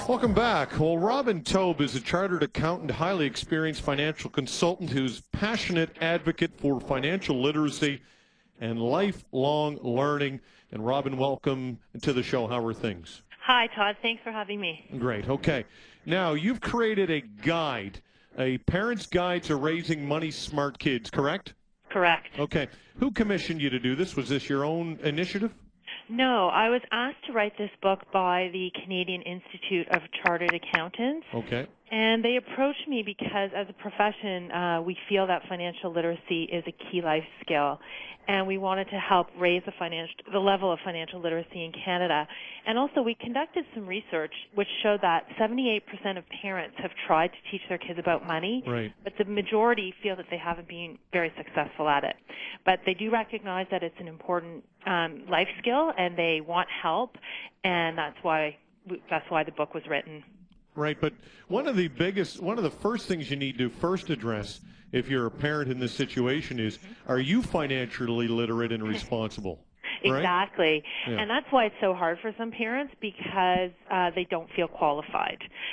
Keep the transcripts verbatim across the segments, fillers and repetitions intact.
Welcome back. Well, Robin Taube is a chartered accountant, highly experienced financial consultant who's passionate advocate for financial literacy and lifelong learning. And Robin, welcome to the show. How are things? Hi, Todd. Thanks for having me. Great. Okay. Now, you've created a guide, a parent's guide to raising money smart kids, correct? Correct. Okay. Who commissioned you to do this? Was this your own initiative? No, I was asked to write this book by the Canadian Institute of Chartered Accountants. Okay. And they approached me because as a profession, uh, we feel that financial literacy is a key life skill. And we wanted to help raise the, financial, the level of financial literacy in Canada. And also we conducted some research which showed that seventy-eight percent of parents have tried to teach their kids about money, right. but the majority feel that they haven't been very successful at it. But they do recognize that it's an important um, life skill and they want help, and that's why that's why the book was written. Right, but one of the biggest, one of the first things you need to first address if you're a parent in this situation is, are you financially literate and responsible? Right? Exactly. Yeah. And that's why it's so hard for some parents, because uh, they don't feel qualified.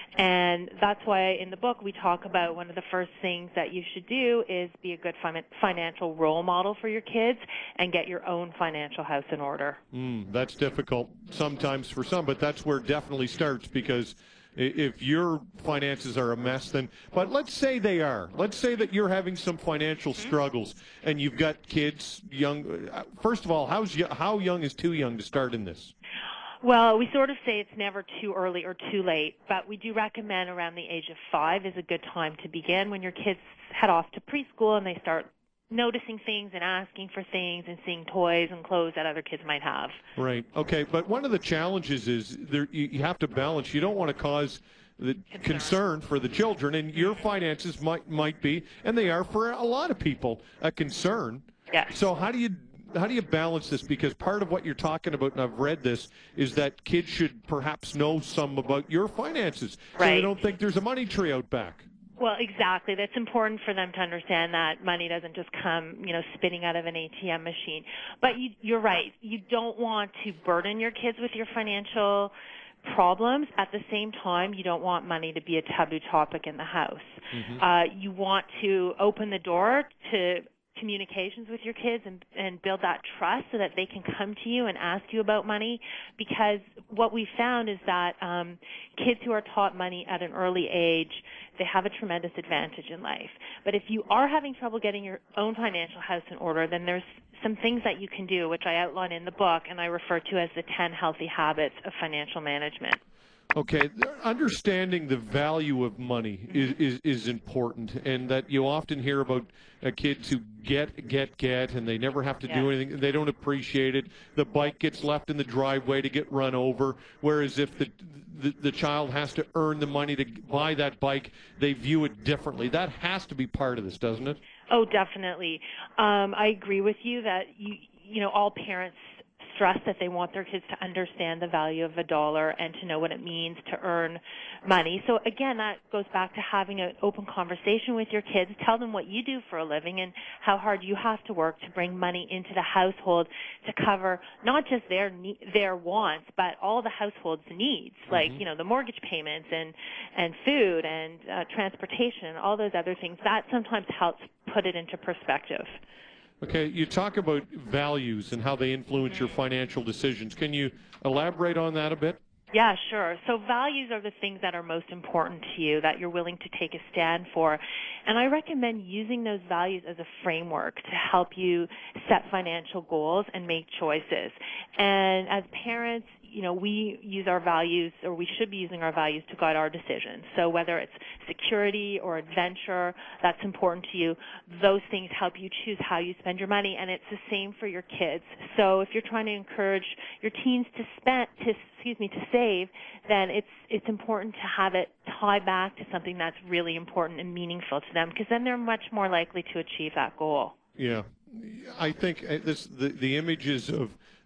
And that's why in the book we talk about one of the first things that you should do is be a good fin- financial role model for your kids and get your own financial house in order. Mm, that's difficult sometimes for some, but that's where it definitely starts, because if your finances are a mess, then, but let's say they are. Let's say that you're having some financial struggles and you've got kids young. First of all, how's how young is too young to start in this? Well, we sort of say it's never too early or too late, but we do recommend around the age of five is a good time to begin, when your kids head off to preschool and they start noticing things and asking for things and seeing toys and clothes that other kids might have. Right. Okay. But one of the challenges is there, you, you have to balance. You don't want to cause the concern. concern for the children, and your finances might might be, and they are for a lot of people, a concern. Yes. So how do you how do you balance this? Because part of what you're talking about, and I've read this, is that kids should perhaps know some about your finances, right. so they don't think there's a money tree out back. Well, exactly. That's important for them to understand that money doesn't just come, you know, spitting out of an A T M machine. But you, you're right. You don't want to burden your kids with your financial problems. At the same time, you don't want money to be a taboo topic in the house. Mm-hmm. Uh, you want to open the door to communications with your kids and, and build that trust so that they can come to you and ask you about money, because what we found is that um, kids who are taught money at an early age, they have a tremendous advantage in life. But if you are having trouble getting your own financial house in order, then there's some things that you can do, which I outline in the book and I refer to as the ten healthy habits of financial management. Okay, understanding the value of money is, is, is important, and that you often hear about uh, kids who get, get, get, and they never have to yeah. do anything. They don't appreciate it. The bike gets left in the driveway to get run over, whereas if the, the, the child has to earn the money to buy that bike, they view it differently. That has to be part of this, doesn't it? Oh, definitely. Um, I agree with you that, you, you know, all parents stress that they want their kids to understand the value of a dollar and to know what it means to earn money. So again, that goes back to having an open conversation with your kids. Tell them what you do for a living and how hard you have to work to bring money into the household to cover not just their ne- their wants, but all the household's needs, mm-hmm. like, you know, the mortgage payments and, and food and uh, transportation and all those other things. That sometimes helps put it into perspective. Okay, you talk about values and how they influence your financial decisions. Can you elaborate on that a bit? Yeah, sure. So values are the things that are most important to you, that you're willing to take a stand for. And I recommend using those values as a framework to help you set financial goals and make choices. And as parents, you know, we use our values, or we should be using our values to guide our decisions. So whether it's security or adventure, that's important to you, those things help you choose how you spend your money, and it's the same for your kids. So if you're trying to encourage your teens to spend, to excuse me, to save, then it's it's important to have it tie back to something that's really important and meaningful to them, because then they're much more likely to achieve that goal. Yeah. I think this the, the images of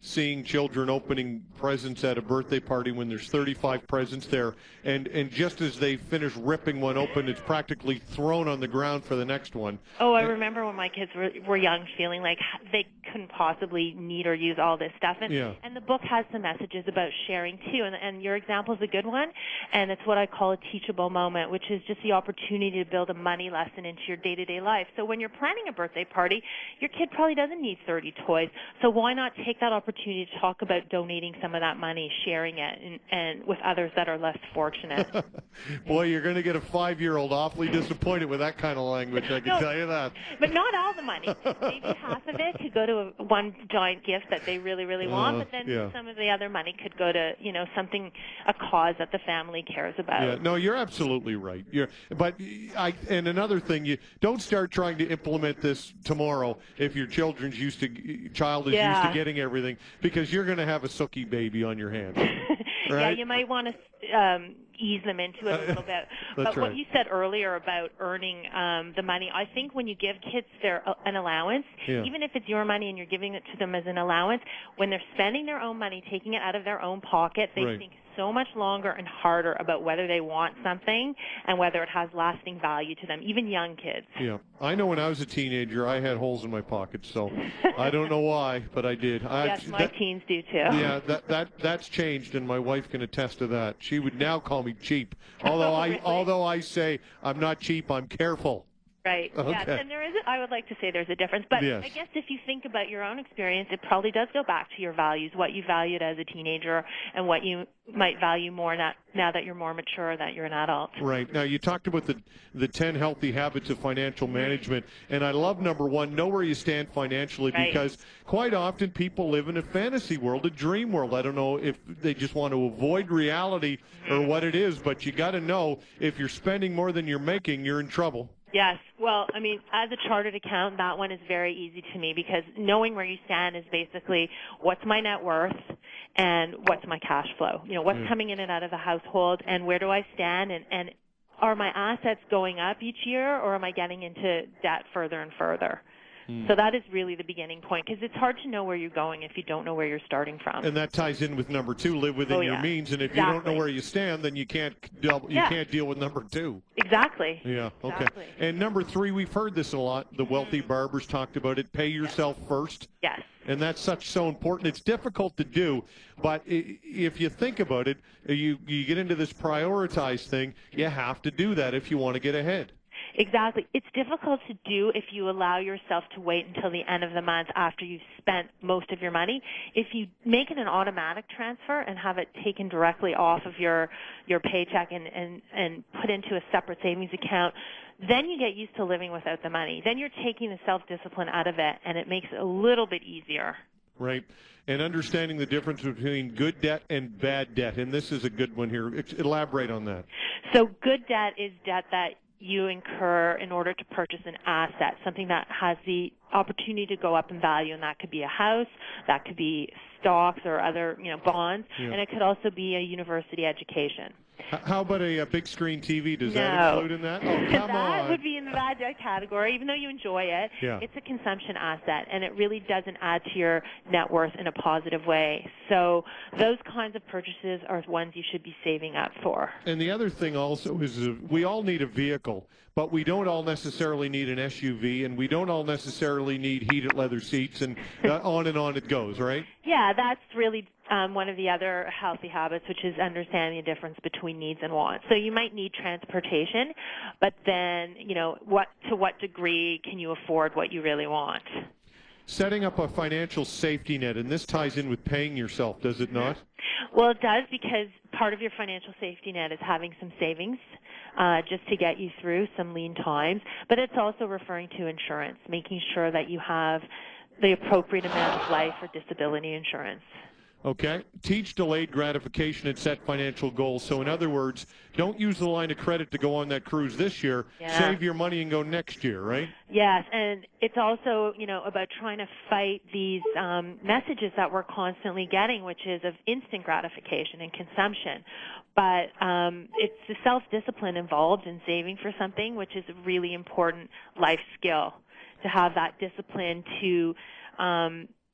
seeing children opening presents at a birthday party when there's thirty-five presents there, and, and just as they finish ripping one open, it's practically thrown on the ground for the next one. Oh, I remember when my kids were, were young, feeling like they couldn't possibly need or use all this stuff. And, yeah. and the book has some messages about sharing, too, and, and your example is a good one, and it's what I call a teachable moment, which is just the opportunity to build a money lesson into your day-to-day life. So when you're planning a birthday party, your kid probably doesn't need thirty toys, so why not take that opportunity to talk about donating some of that money, sharing it, and, and with others that are less fortunate. Boy, you're going to get a five-year-old awfully disappointed with that kind of language, I can no, tell you that. But not all the money. Maybe half of it could go to a, one giant gift that they really, really want, uh, but then yeah. some of the other money could go to, you know, something, a cause that the family cares about. Yeah, no, you're absolutely right. You're, but I, and another thing, you don't start trying to implement this tomorrow if your children's used to, child is yeah. used to getting everything, because you're going to have a sookie baby on your hands. Right? Yeah, you might want to um, ease them into it a little bit. But right. what you said earlier about earning um, the money, I think when you give kids their uh, an allowance, yeah. even if it's your money and you're giving it to them as an allowance, when they're spending their own money, taking it out of their own pocket, they right. think so much longer and harder about whether they want something and whether it has lasting value to them, even young kids. Yeah. I know when I was a teenager, I had holes in my pockets, so I don't know why, but I did. I, yes, my that, teens do too. Yeah, that, that that's changed, and my wife can attest to that. She would now call me cheap, although oh, I really? although I say I'm not cheap, I'm careful. Right. Okay. Yes, and there is. A, I would like to say there's a difference, but yes. I guess if you think about your own experience, it probably does go back to your values, what you valued as a teenager, and what you might value more now, now that you're more mature, that you're an adult. Right. Now you talked about the the ten healthy habits of financial management, and I love number one, know where you stand financially, right. because quite often people live in a fantasy world, a dream world. I don't know if they just want to avoid reality or what it is, but you got to know if you're spending more than you're making, you're in trouble. Yes. Well, I mean, as a chartered accountant, that one is very easy to me, because knowing where you stand is basically what's my net worth and what's my cash flow. You know, what's mm. coming in and out of the household, and where do I stand, and, and are my assets going up each year, or am I getting into debt further and further? So that is really the beginning point, because it's hard to know where you're going if you don't know where you're starting from. And that ties in with number two, live within oh, your yeah. means. And if exactly. you don't know where you stand, then you can't double, you yeah. can't deal with number two. Exactly. Yeah. Exactly. Okay. And number three, we've heard this a lot. The wealthy mm-hmm. barbers talked about it. Pay yourself yes. first. Yes. And that's such so important. It's difficult to do, but if you think about it, you you get into this prioritized thing. You have to do that if you want to get ahead. Exactly. It's difficult to do if you allow yourself to wait until the end of the month after you've spent most of your money. If you make it an automatic transfer and have it taken directly off of your, your paycheck and, and, and put into a separate savings account, then you get used to living without the money. Then you're taking the self-discipline out of it, and it makes it a little bit easier. Right. And understanding the difference between good debt and bad debt. And this is a good one here. Elaborate on that. So good debt is debt that you incur in order to purchase an asset, something that has the opportunity to go up in value, and that could be a house, that could be stocks or other, you know, bonds, yeah. and it could also be a university education. How about a, a big screen T V? Does no. that include in that? Oh, come that on. would be in the bad debt category. Even though you enjoy it, yeah. it's a consumption asset, and it really doesn't add to your net worth in a positive way. So those kinds of purchases are ones you should be saving up for. And the other thing also is uh, we all need a vehicle, but we don't all necessarily need an S U V, and we don't all necessarily need heated leather seats, and uh, on and on it goes, right? Yeah, that's really um, one of the other healthy habits, which is understanding the difference between needs and wants. So you might need transportation, but then, you know, what to what degree can you afford what you really want? Setting up a financial safety net, and this ties in with paying yourself, does it not? Well, it does, because part of your financial safety net is having some savings uh, just to get you through some lean times, but it's also referring to insurance, making sure that you have the appropriate amount of life or disability insurance. Okay. Teach delayed gratification and set financial goals. So in other words, don't use the line of credit to go on that cruise this year. Yeah. Save your money and go next year, right? Yes, and it's also, you know, about trying to fight these um, messages that we're constantly getting, which is of instant gratification and consumption. But um, it's the self-discipline involved in saving for something, which is a really important life skill, to have that discipline to um,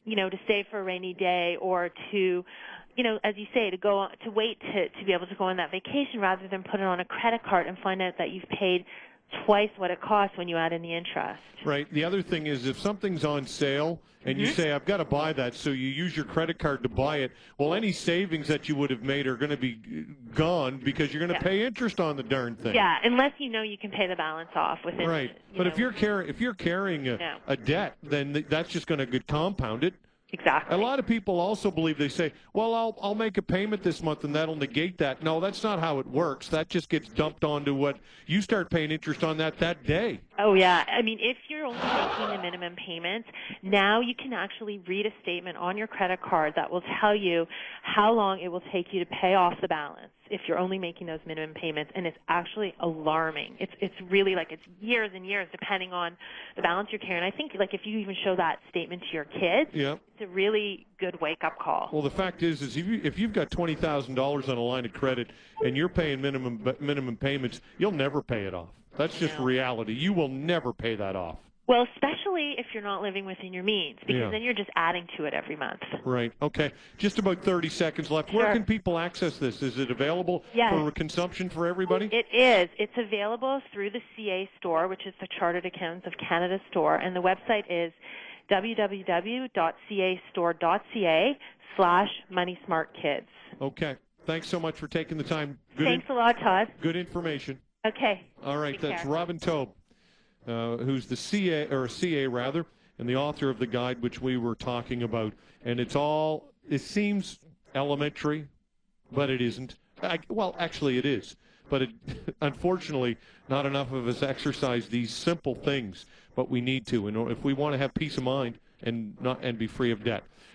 you know, to save for a rainy day or to, you know, as you say, to go to wait to, to be able to go on that vacation rather than put it on a credit card and find out that you've paid twice what it costs when you add in the interest. Right. The other thing is if something's on sale and mm-hmm. you say, I've got to buy that, so you use your credit card to buy it, well, any savings that you would have made are going to be gone because you're going to yeah. pay interest on the darn thing. Yeah, unless you know you can pay the balance off within. Right. You but know, if you're carrying if you're carrying a, no. a debt, then th- that's just going to get compounded. Exactly. A lot of people also believe, they say, well, I'll I'll make a payment this month and that'll negate that. No, that's not how it works. That just gets dumped onto what you start paying interest on that that day. Oh, yeah. I mean, if you're only making the minimum payments, now you can actually read a statement on your credit card that will tell you how long it will take you to pay off the balance if you're only making those minimum payments, and it's actually alarming. It's it's really like it's years and years depending on the balance you're carrying. I think like if you even show that statement to your kids, yeah. it's a really good wake-up call. Well, the fact is, is if, you, if you've got twenty thousand dollars on a line of credit and you're paying minimum minimum payments, you'll never pay it off. That's just no. reality. You will never pay that off. Well, especially if you're not living within your means, because yeah. then you're just adding to it every month. Right. Okay. Just about thirty seconds left. Sure. Where can people access this? Is it available yes. for consumption for everybody? It is. It's available through the C A store, which is the Chartered Accountants of Canada store, and the website is w w w dot c a store dot c a slash money smart kids. Okay. Thanks so much for taking the time. Good Thanks in- a lot, Todd. Good information. Okay. All right. Take That's care. Robin Taub, uh, who's the C A or C A rather, and the author of the guide which we were talking about. And it's all. It seems elementary, but it isn't. I, well, actually, it is. But it, unfortunately, not enough of us exercise these simple things. But we need to, and if we want to have peace of mind and not and be free of debt.